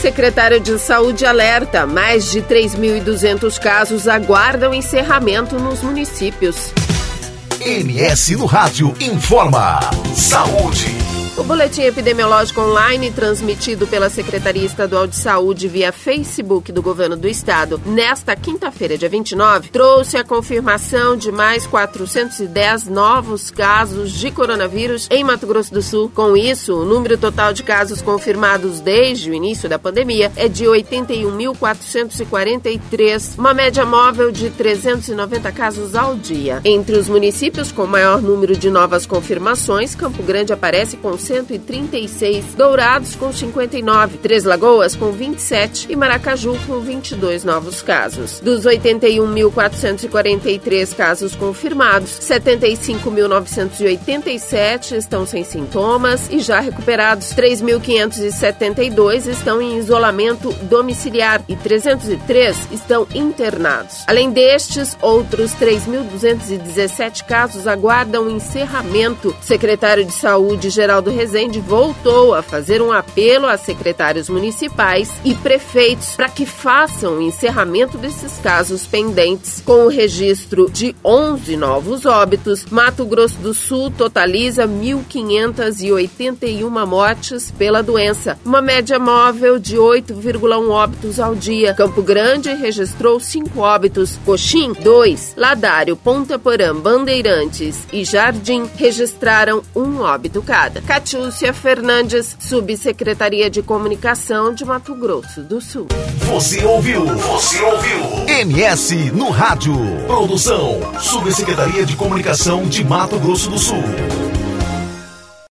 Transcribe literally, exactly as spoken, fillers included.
Secretário de Saúde alerta, mais de três mil e duzentos casos aguardam encerramento nos municípios. M S no Rádio informa. Saúde. O boletim epidemiológico online, transmitido pela Secretaria Estadual de Saúde via Facebook do Governo do Estado, nesta quinta-feira, dia vinte e nove, trouxe a confirmação de mais quatrocentos e dez novos casos de coronavírus em Mato Grosso do Sul. Com isso, o número total de casos confirmados desde o início da pandemia é de oitenta e um mil quatrocentos e quarenta e três, uma média móvel de trezentos e noventa casos ao dia. Entre os municípios com maior número de novas confirmações, Campo Grande aparece com cento e trinta e seis, Dourados com cinquenta e nove, Três Lagoas com vinte e sete e Maracaju com vinte e dois novos casos. Dos oitenta e um mil quatrocentos e quarenta e três casos confirmados, setenta e cinco mil novecentos e oitenta e sete estão sem sintomas e já recuperados, três mil quinhentos e setenta e dois estão em isolamento domiciliar e trezentos e três estão internados. Além destes, outros três mil duzentos e dezessete casos aguardam encerramento. O secretário de Saúde, Geraldo Rezende, voltou a fazer um apelo a secretários municipais e prefeitos para que façam o encerramento desses casos pendentes. Com o registro de onze novos óbitos, Mato Grosso do Sul totaliza mil quinhentos e oitenta e uma mortes pela doença, uma média móvel de oito vírgula um óbitos ao dia. Campo Grande registrou cinco óbitos, Coxim, dois, Ladário, Ponta Porã, Bandeirantes e Jardim registraram um óbito cada. Catiúcia Fernandes, Subsecretaria de Comunicação de Mato Grosso do Sul. Você ouviu? Você ouviu? M S no Rádio. Produção, Subsecretaria de Comunicação de Mato Grosso do Sul.